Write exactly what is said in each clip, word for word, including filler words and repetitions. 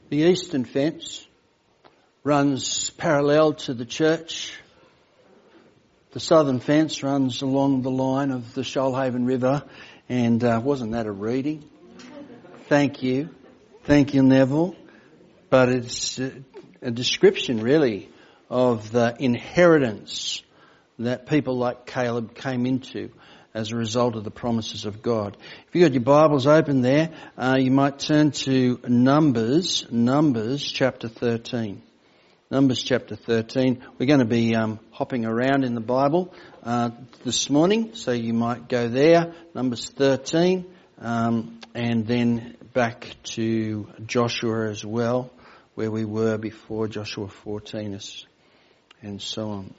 The eastern fence runs parallel to the church. The southern fence runs along the line of the Shoalhaven River. And uh, wasn't that a reading? Thank you. Thank you, Neville. But it's a, a description, really, of the inheritance that people like Caleb came into as a result of the promises of God. If you've got your Bibles open there, uh, you might turn to Numbers, Numbers chapter thirteen. Numbers chapter thirteen. We're going to be um, hopping around in the Bible uh, this morning, so you might go there, Numbers thirteen, um, and then back to Joshua as well, where we were before, Joshua fourteen and so on.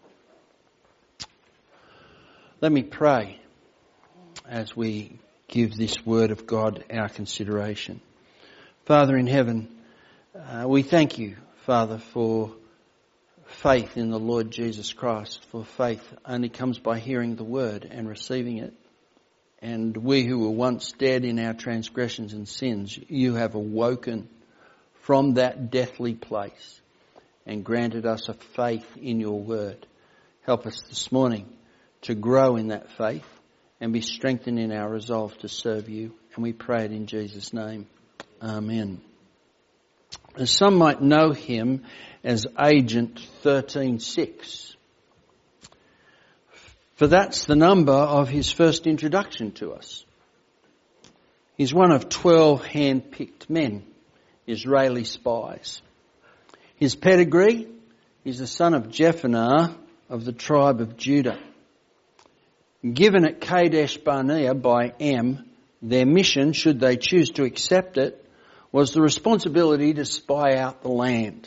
Let me pray as we give this word of God our consideration. Father in heaven, uh, we thank you, Father, for faith in the Lord Jesus Christ. For faith only comes by hearing the word and receiving it. And we who were once dead in our transgressions and sins, you have awoken from that deathly place and granted us a faith in your word. Help us this morning to grow in that faith and be strengthened in our resolve to serve you. And we pray it in Jesus' name. Amen. As some might know him as Agent thirteen six. For that's the number of his first introduction to us. He's one of twelve hand-picked men, Israeli spies. His pedigree, he's the son of Jephunneh of the tribe of Judah. Given at Kadesh Barnea by M, their mission, should they choose to accept it, was the responsibility to spy out the land.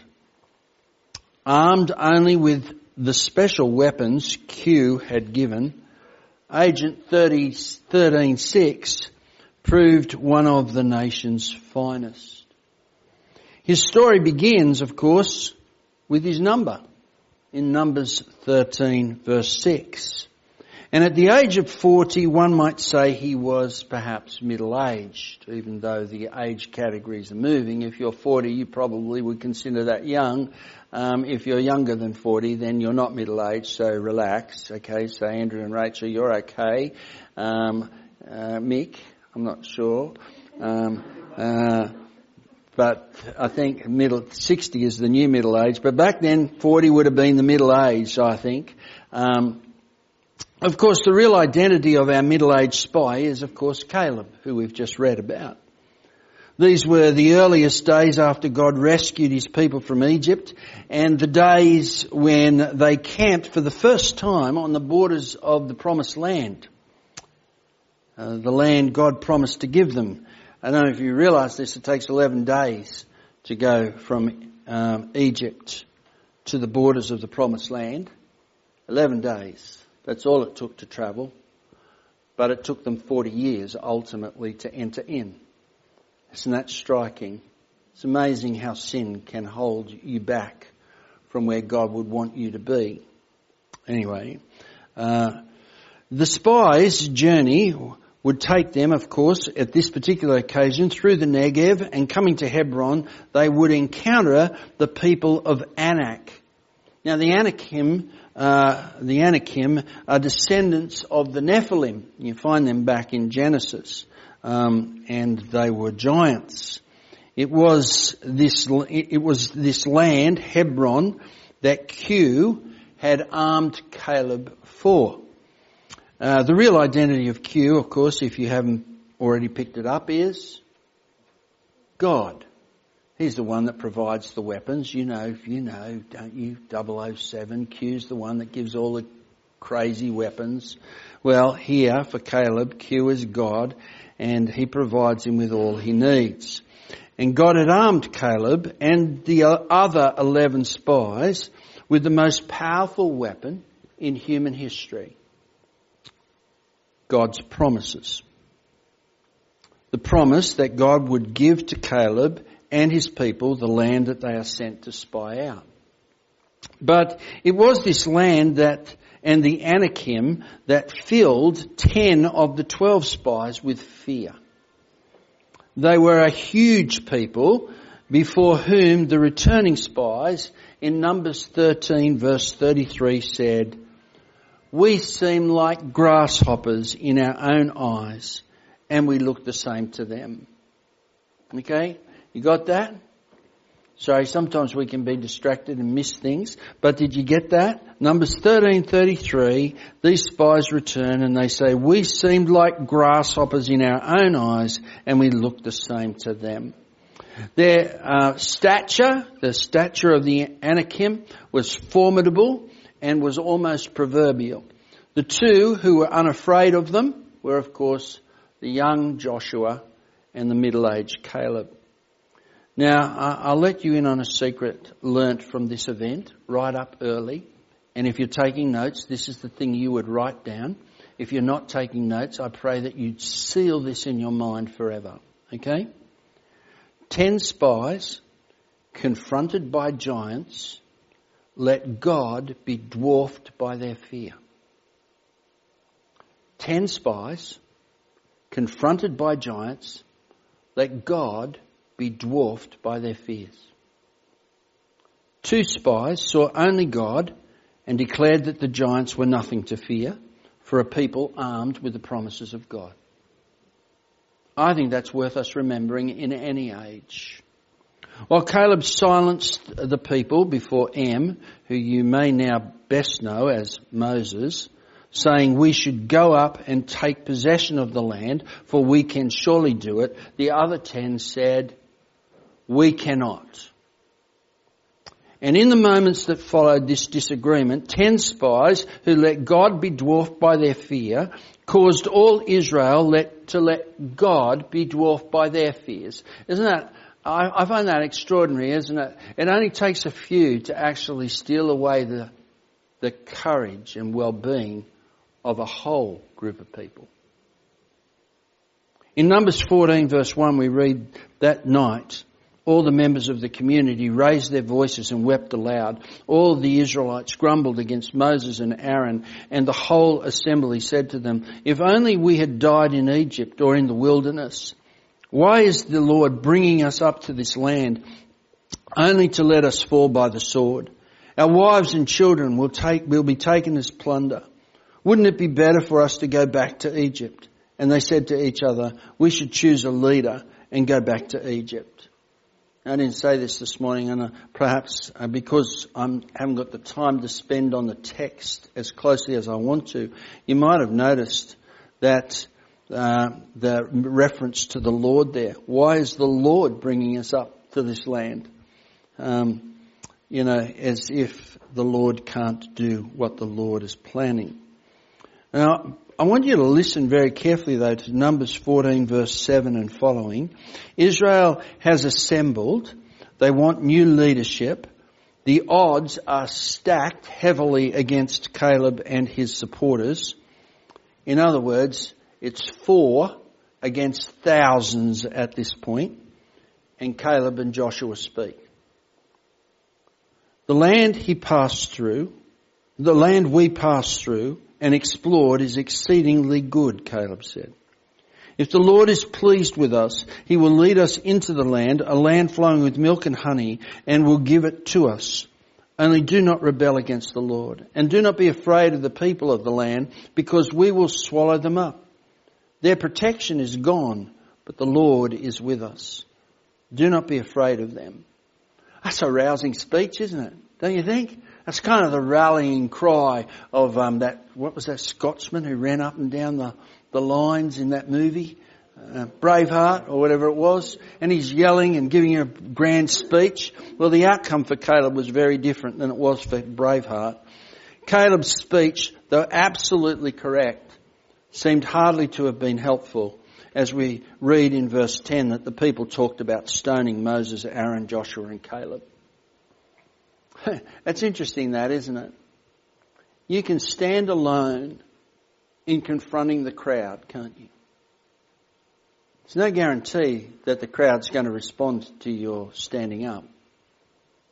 Armed only with the special weapons Q had given, Agent thirteen six proved one of the nation's finest. His story begins, of course, with his number in Numbers thirteen verse six. And at the age of forty, one might say he was perhaps middle-aged, even though the age categories are moving. If you're forty, you probably would consider that young. Um, if you're younger than forty, then you're not middle-aged, so relax. Okay, so Andrew and Rachel, you're okay. Um, uh, Mick, I'm not sure. Um, uh, but I think middle sixty is the new middle age. But back then, forty would have been the middle age, I think. Um, Of course, the real identity of our middle-aged spy is, of course, Caleb, who we've just read about. These were the earliest days after God rescued his people from Egypt, and the days when they camped for the first time on the borders of the Promised Land, uh, the land God promised to give them. I don't know if you realise this, it takes eleven days to go from um, Egypt to the borders of the Promised Land. eleven days. That's all it took to travel. But it took them forty years ultimately to enter in. Isn't that striking? It's amazing how sin can hold you back from where God would want you to be. Anyway, uh, the spies' journey would take them, of course, at this particular occasion through the Negev, and coming to Hebron, they would encounter the people of Anak. Now the Anakim Uh, the Anakim are descendants of the Nephilim. You find them back in Genesis. Um, and they were giants. It was this, it was this land, Hebron, that Q had armed Caleb for. Uh, the real identity of Q, of course, if you haven't already picked it up, is God. He's the one that provides the weapons. You know, you know, don't you? double oh seven, Q's the one that gives all the crazy weapons. Well, here for Caleb, Q is God, and he provides him with all he needs. And God had armed Caleb and the other eleven spies with the most powerful weapon in human history. God's promises. The promise that God would give to Caleb and his people the land that they are sent to spy out. But it was this land that, and the Anakim, that filled ten of the twelve spies with fear. They were a huge people, before whom the returning spies in Numbers thirteen verse thirty-three said, "We seem like grasshoppers in our own eyes, and we look the same to them." Okay? You got that? Sorry, sometimes we can be distracted and miss things, but did you get that? Numbers thirteen thirty-three, these spies return and they say, "We seemed like grasshoppers in our own eyes, and we looked the same to them." Their uh, stature, the stature of the Anakim, was formidable and was almost proverbial. The two who were unafraid of them were, of course, the young Joshua and the middle-aged Caleb. Now, I'll let you in on a secret learnt from this event right up early. And if you're taking notes, this is the thing you would write down. If you're not taking notes, I pray that you seal this in your mind forever. Okay? Ten spies, confronted by giants, let God be dwarfed by their fear. Ten spies, confronted by giants, let God be dwarfed by their fears. Two spies saw only God and declared that the giants were nothing to fear for a people armed with the promises of God. I think that's worth us remembering in any age. While Caleb silenced the people before Em, who you may now best know as Moses, saying, "We should go up and take possession of the land, for we can surely do it," the other ten said, "We cannot." And in the moments that followed this disagreement, ten spies who let God be dwarfed by their fear caused all Israel let, to let God be dwarfed by their fears. Isn't that, I, I find that extraordinary, isn't it? It only takes a few to actually steal away the, the courage and well-being of a whole group of people. In Numbers fourteen verse one we read, "That night all the members of the community raised their voices and wept aloud. All the Israelites grumbled against Moses and Aaron, and the whole assembly said to them, 'If only we had died in Egypt or in the wilderness. Why is the Lord bringing us up to this land only to let us fall by the sword? Our wives and children will take will be taken as plunder. Wouldn't it be better for us to go back to Egypt?' And they said to each other, 'We should choose a leader and go back to Egypt.'" I didn't say this this morning, and uh, perhaps uh, because I haven't got the time to spend on the text as closely as I want to, you might have noticed that uh, the reference to the Lord there. Why is the Lord bringing us up to this land? Um, you know, as if the Lord can't do what the Lord is planning. Now, I want you to listen very carefully, though, to Numbers fourteen, verse seven and following. Israel has assembled. They want new leadership. The odds are stacked heavily against Caleb and his supporters. In other words, it's four against thousands at this point. And Caleb and Joshua speak. The land he passed through, the land we passed through and explored is exceedingly good, Caleb said. If the Lord is pleased with us, he will lead us into the land, a land flowing with milk and honey, and will give it to us. Only do not rebel against the Lord, and do not be afraid of the people of the land, because we will swallow them up. Their protection is gone, but the Lord is with us. Do not be afraid of them. That's a rousing speech, isn't it? Don't you think? That's kind of the rallying cry of um, that, what was that Scotsman who ran up and down the, the lines in that movie? Uh, Braveheart or whatever it was. And he's yelling and giving a grand speech. Well, the outcome for Caleb was very different than it was for Braveheart. Caleb's speech, though absolutely correct, seemed hardly to have been helpful, as we read in verse ten that the people talked about stoning Moses, Aaron, Joshua and Caleb. That's interesting, that, isn't it? You can stand alone in confronting the crowd, can't you? There's no guarantee that the crowd's going to respond to your standing up.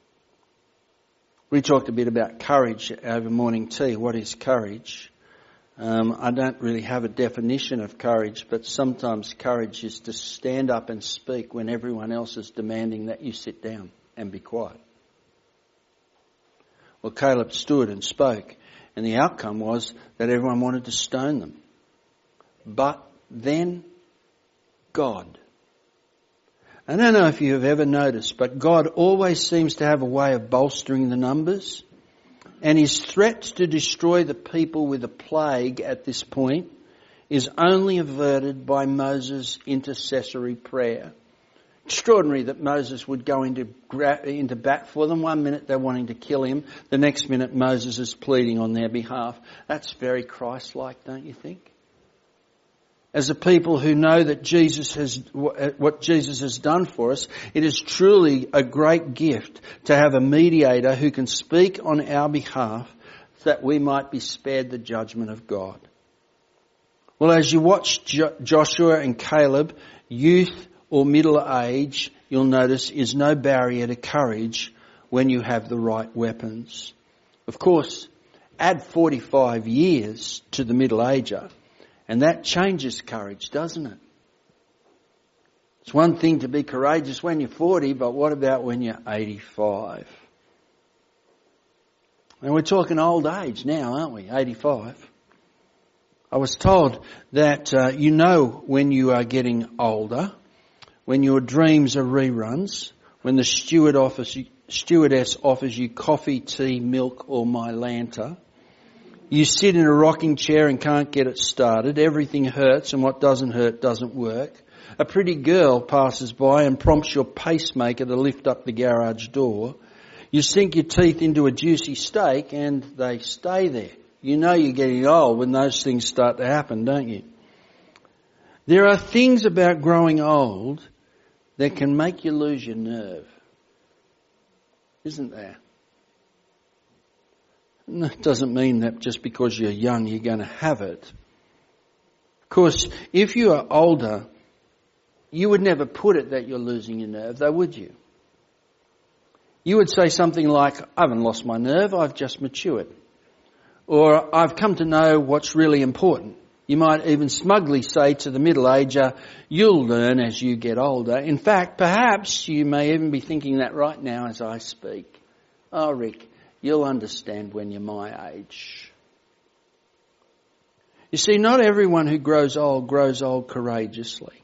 We talked a bit about courage over morning tea. What is courage? Um, I don't really have a definition of courage, but sometimes courage is to stand up and speak when everyone else is demanding that you sit down and be quiet. Well, Caleb stood and spoke, and the outcome was that everyone wanted to stone them. But then God. I don't know if you have ever noticed, but God always seems to have a way of bolstering the numbers. And his threat to destroy the people with a plague at this point is only averted by Moses' intercessory prayer. Extraordinary that Moses would go into, into bat for them. One minute they're wanting to kill him. The next minute Moses is pleading on their behalf. That's very Christ-like, don't you think? As a people who know that Jesus has, what Jesus has done for us, it is truly a great gift to have a mediator who can speak on our behalf so that we might be spared the judgment of God. Well, as you watch jo- Joshua and Caleb, youth or middle age, you'll notice, is no barrier to courage when you have the right weapons. Of course, add forty-five years to the middle ager, and that changes courage, doesn't it? It's one thing to be courageous when you're forty, but what about when you're eighty-five? And we're talking old age now, aren't we? eighty-five. I was told that uh, you know when you are getting older, when your dreams are reruns, when the steward offers you, stewardess offers you coffee, tea, milk or Mylanta. You sit in a rocking chair and can't get it started. Everything hurts and what doesn't hurt doesn't work. A pretty girl passes by and prompts your pacemaker to lift up the garage door. You sink your teeth into a juicy steak and they stay there. You know you're getting old when those things start to happen, don't you? There are things about growing old that can make you lose your nerve. Isn't there? And that doesn't mean that just because you're young you're going to have it. Of course, if you are older, you would never put it that you're losing your nerve, though, would you? You would say something like, I haven't lost my nerve, I've just matured. Or, I've come to know what's really important. You might even smugly say to the middle-ager, you'll learn as you get older. In fact, perhaps you may even be thinking that right now as I speak. Oh, Rick, you'll understand when you're my age. You see, not everyone who grows old grows old courageously.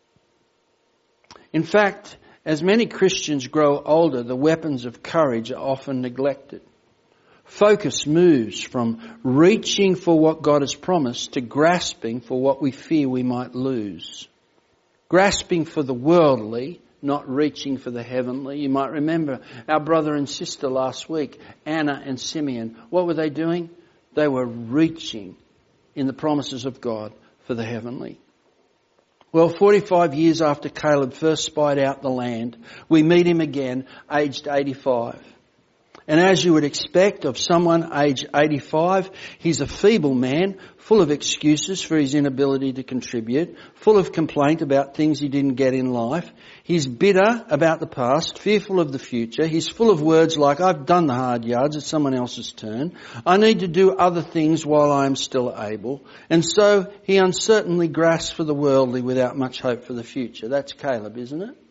In fact, as many Christians grow older, the weapons of courage are often neglected. Focus moves from reaching for what God has promised to grasping for what we fear we might lose. Grasping for the worldly, not reaching for the heavenly. You might remember our brother and sister last week, Anna and Simeon. What were they doing? They were reaching in the promises of God for the heavenly. Well, forty-five years after Caleb first spied out the land, we meet him again, aged eighty-five. And as you would expect of someone aged eighty-five, he's a feeble man, full of excuses for his inability to contribute, full of complaint about things he didn't get in life. He's bitter about the past, fearful of the future. He's full of words like, I've done the hard yards, it's someone else's turn. I need to do other things while I am still able. And so he uncertainly grasps for the worldly without much hope for the future. That's Caleb, isn't it?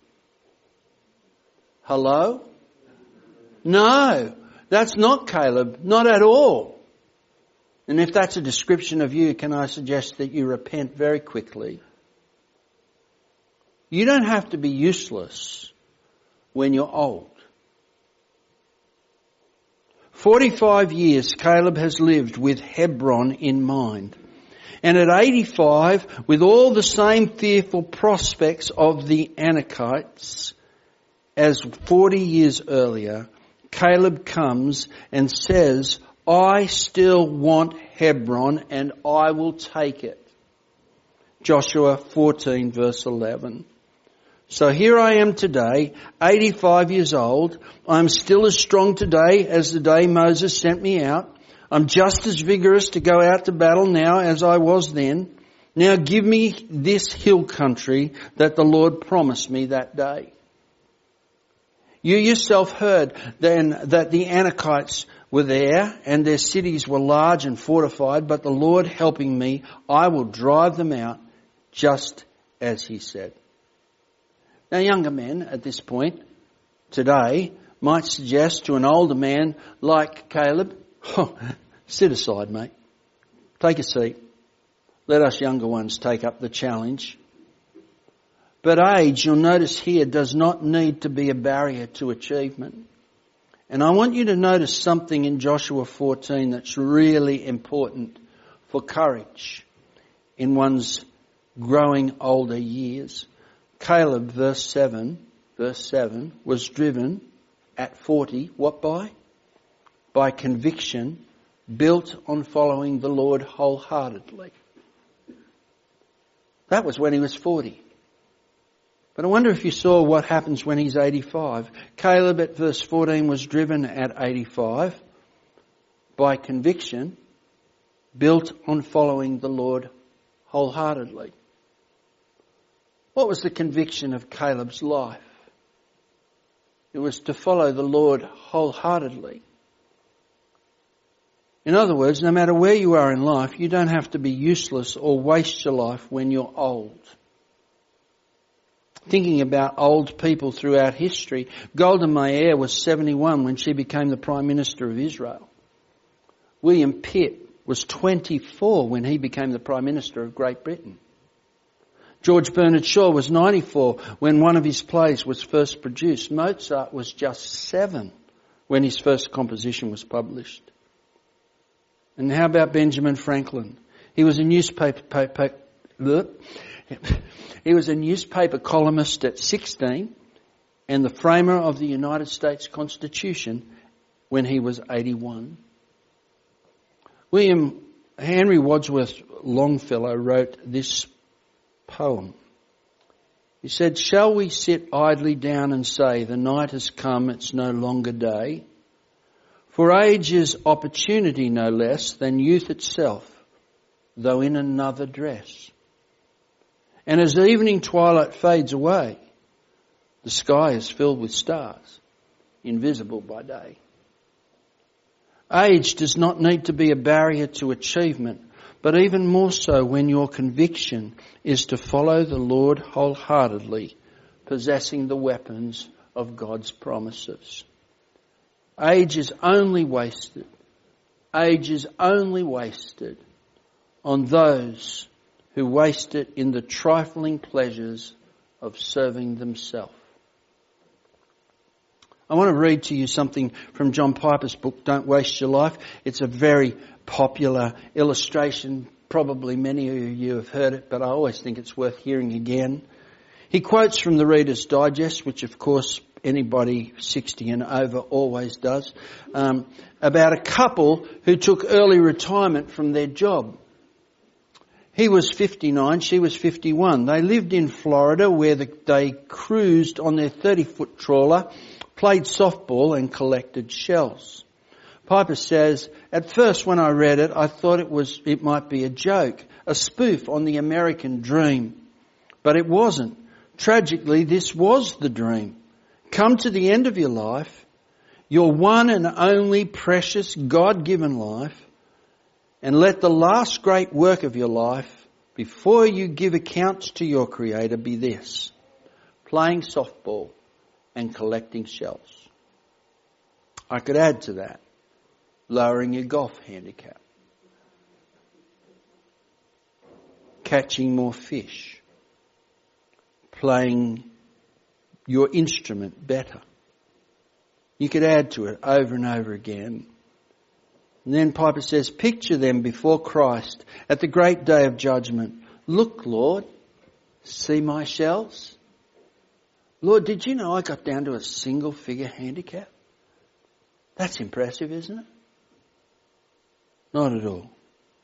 Hello? No, that's not Caleb, not at all. And if that's a description of you, can I suggest that you repent very quickly? You don't have to be useless when you're old. Forty-five years Caleb has lived with Hebron in mind. And at eighty-five, with all the same fearful prospects of the Anakites as forty years earlier, Caleb comes and says, I still want Hebron and I will take it. Joshua fourteen verse eleven. So here I am today, eighty-five years old. I'm still as strong today as the day Moses sent me out. I'm just as vigorous to go out to battle now as I was then. Now give me this hill country that the Lord promised me that day. You yourself heard then that the Anakites were there and their cities were large and fortified, but the Lord helping me, I will drive them out just as he said. Now younger men at this point today might suggest to an older man like Caleb, oh, sit aside, mate. Take a seat. Let us younger ones take up the challenge. But age, you'll notice here, does not need to be a barrier to achievement. And I want you to notice something in Joshua fourteen that's really important for courage in one's growing older years. Caleb, verse seven, verse seven, was driven at forty, what by? By conviction, built on following the Lord wholeheartedly. That was when he was forty. But I wonder if you saw what happens when he's eighty-five. Caleb at verse fourteen was driven at eighty-five by conviction, built on following the Lord wholeheartedly. What was the conviction of Caleb's life? It was to follow the Lord wholeheartedly. In other words, no matter where you are in life, you don't have to be useless or waste your life when you're old. Thinking about old people throughout history, Golda Meir was seventy-one when she became the Prime Minister of Israel. William Pitt was twenty-four when he became the Prime Minister of Great Britain. George Bernard Shaw was ninety-four when one of his plays was first produced. Mozart was just seven when his first composition was published. And how about Benjamin Franklin? He was a newspaper paper, he was a newspaper columnist at sixteen and the framer of the United States Constitution when he was eighty-one. William Henry Wadsworth Longfellow wrote this poem. He said, "Shall we sit idly down and say, the night has come, it's no longer day? For age is opportunity no less than youth itself, though in another dress. And as the evening twilight fades away, the sky is filled with stars, invisible by day." Age does not need to be a barrier to achievement, but even more so when your conviction is to follow the Lord wholeheartedly, possessing the weapons of God's promises. Age is only wasted. Age is only wasted on those who waste it in the trifling pleasures of serving themselves. I want to read to you something from John Piper's book, Don't Waste Your Life. It's a very popular illustration. Probably many of you have heard it, but I always think it's worth hearing again. He quotes from the Reader's Digest, which of course anybody sixty and over always does, um, about a couple who took early retirement from their job. He was fifty-nine, she was fifty-one. They lived in Florida where the, they cruised on their thirty-foot trawler, played softball and collected shells. Piper says, "At first when I read it, I thought it was it might be a joke, a spoof on the American dream. But it wasn't. Tragically, this was the dream. Come to the end of your life, your one and only precious God-given life, and let the last great work of your life, before you give account to your Creator, be this: playing softball and collecting shells." I could add to that, lowering your golf handicap, catching more fish, playing your instrument better. You could add to it over and over again. And then Piper says, picture them before Christ at the great day of judgment. "Look, Lord, see my shells? Lord, did you know I got down to a single figure handicap?" That's impressive, isn't it? Not at all.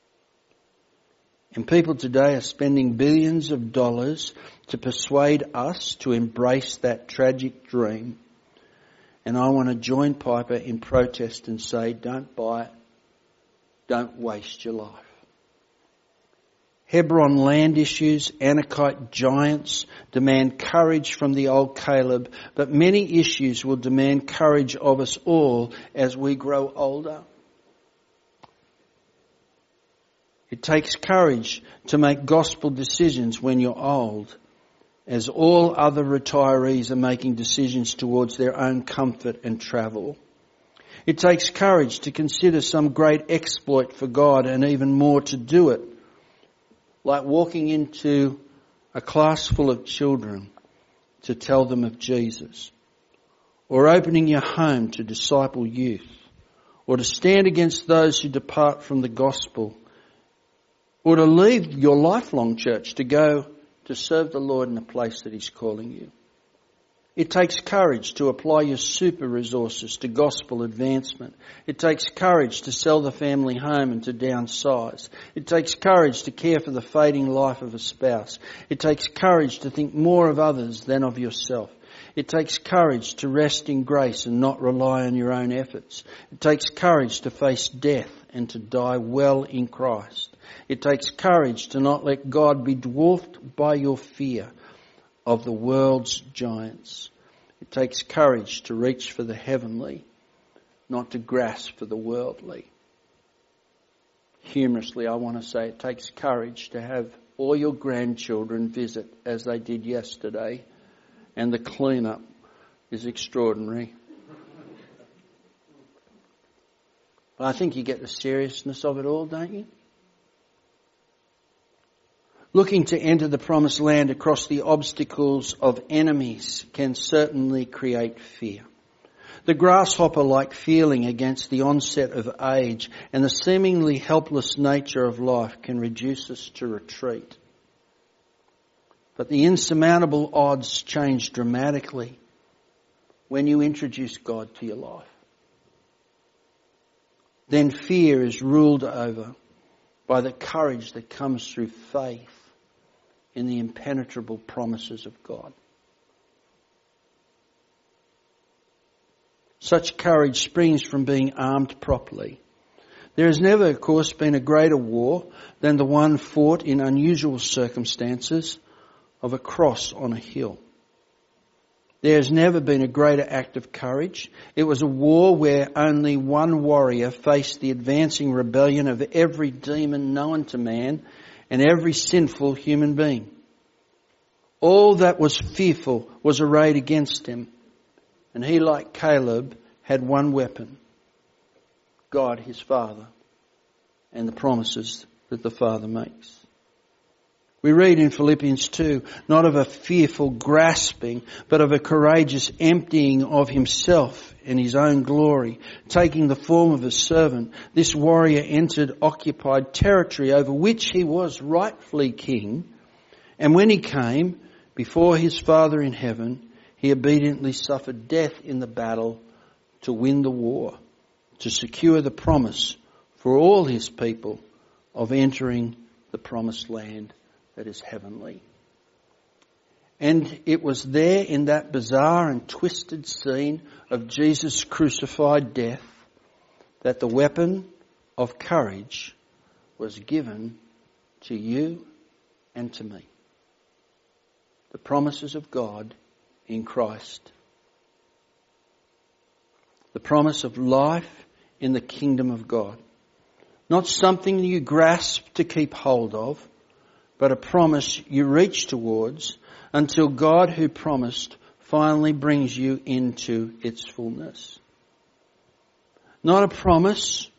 And people today are spending billions of dollars to persuade us to embrace that tragic dream. And I want to join Piper in protest and say, don't buy it. Don't waste your life. Hebron land issues, Anakite giants demand courage from the old Caleb, but many issues will demand courage of us all as we grow older. It takes courage to make gospel decisions when you're old, as all other retirees are making decisions towards their own comfort and travel. It takes courage to consider some great exploit for God and even more to do it, like walking into a class full of children to tell them of Jesus, or opening your home to disciple youth, or to stand against those who depart from the gospel, or to leave your lifelong church to go to serve the Lord in the place that He's calling you. It takes courage to apply your super resources to gospel advancement. It takes courage to sell the family home and to downsize. It takes courage to care for the fading life of a spouse. It takes courage to think more of others than of yourself. It takes courage to rest in grace and not rely on your own efforts. It takes courage to face death and to die well in Christ. It takes courage to not let God be dwarfed by your fear of the world's giants. It takes courage to reach for the heavenly, not to grasp for the worldly. Humorously, I want to say it takes courage to have all your grandchildren visit as they did yesterday, and the clean-up is extraordinary. But I think you get the seriousness of it all, don't you? Looking to enter the promised land across the obstacles of enemies can certainly create fear. The grasshopper-like feeling against the onset of age and the seemingly helpless nature of life can reduce us to retreat. But the insurmountable odds change dramatically when you introduce God to your life. Then fear is ruled over by the courage that comes through faith in the impenetrable promises of God. Such courage springs from being armed properly. There has never, of course, been a greater war than the one fought in unusual circumstances of a cross on a hill. There has never been a greater act of courage. It was a war where only one warrior faced the advancing rebellion of every demon known to man and every sinful human being. All that was fearful was arrayed against him, and he, like Caleb, had one weapon: God, his Father, and the promises that the Father makes. We read in Philippians two, not of a fearful grasping, but of a courageous emptying of himself in his own glory, taking the form of a servant. This warrior entered occupied territory over which he was rightfully king. And when he came before his Father in heaven, he obediently suffered death in the battle to win the war, to secure the promise for all his people of entering the promised land that is heavenly. And it was there in that bizarre and twisted scene of Jesus' crucified death that the weapon of courage was given to you and to me. The promises of God in Christ. The promise of life in the kingdom of God. Not something you grasp to keep hold of, but a promise you reach towards until God who promised finally brings you into its fullness. Not a promise,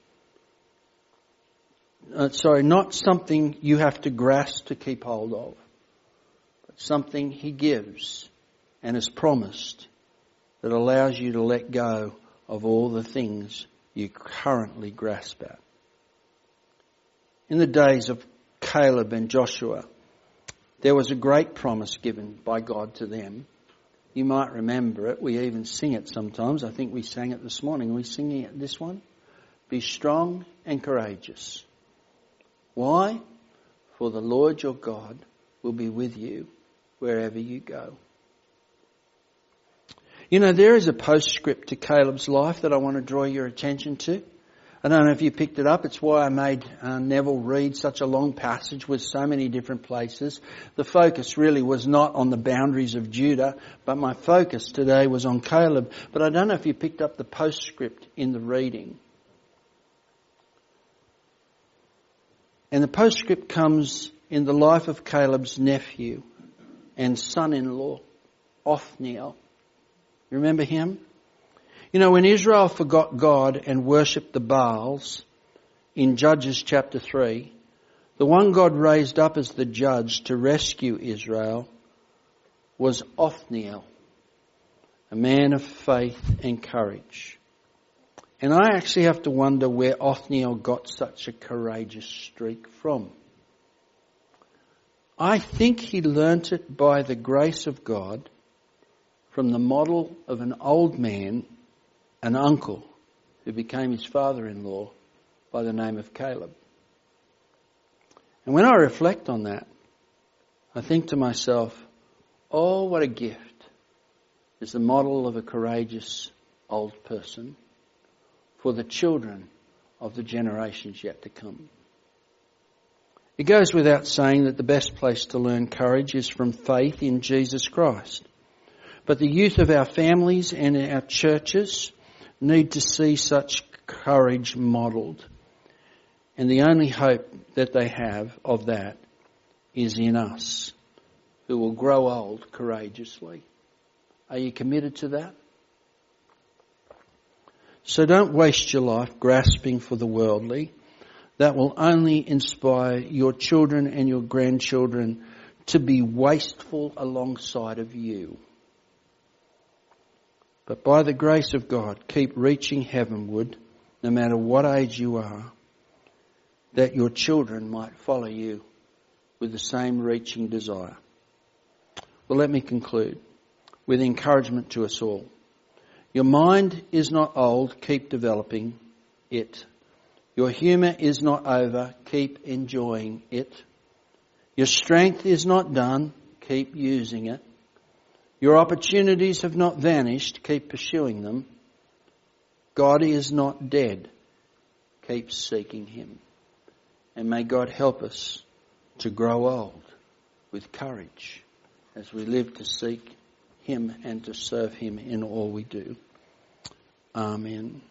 uh, sorry, not something you have to grasp to keep hold of, but something He gives and has promised that allows you to let go of all the things you currently grasp at. In the days of Caleb and Joshua, there was a great promise given by God to them. You might remember it. We even sing it sometimes. I think we sang it this morning. Are we singing it this one? Be strong and courageous. Why? For the Lord your God will be with you wherever you go. You know, there is a postscript to Caleb's life that I want to draw your attention to. I don't know if you picked it up. It's why I made uh, Neville read such a long passage with so many different places. The focus really was not on the boundaries of Judah, but my focus today was on Caleb. But I don't know if you picked up the postscript in the reading. And the postscript comes in the life of Caleb's nephew and son-in-law, Othniel. You remember him? You know, when Israel forgot God and worshipped the Baals in Judges chapter three, the one God raised up as the judge to rescue Israel was Othniel, a man of faith and courage. And I actually have to wonder where Othniel got such a courageous streak from. I think he learnt it by the grace of God from the model of an old man, an uncle, who became his father-in-law by the name of Caleb. And when I reflect on that, I think to myself, oh, what a gift is the model of a courageous old person for the children of the generations yet to come. It goes without saying that the best place to learn courage is from faith in Jesus Christ. But the youth of our families and our churches need to see such courage modelled. And the only hope that they have of that is in us, who will grow old courageously. Are you committed to that? So don't waste your life grasping for the worldly. That will only inspire your children and your grandchildren to be wasteful alongside of you. But by the grace of God, keep reaching heavenward, no matter what age you are, that your children might follow you with the same reaching desire. Well, let me conclude with encouragement to us all. Your mind is not old, keep developing it. Your humour is not over, keep enjoying it. Your strength is not done, keep using it. Your opportunities have not vanished, keep pursuing them. God is not dead, keep seeking him. And may God help us to grow old with courage as we live to seek him and to serve him in all we do. Amen.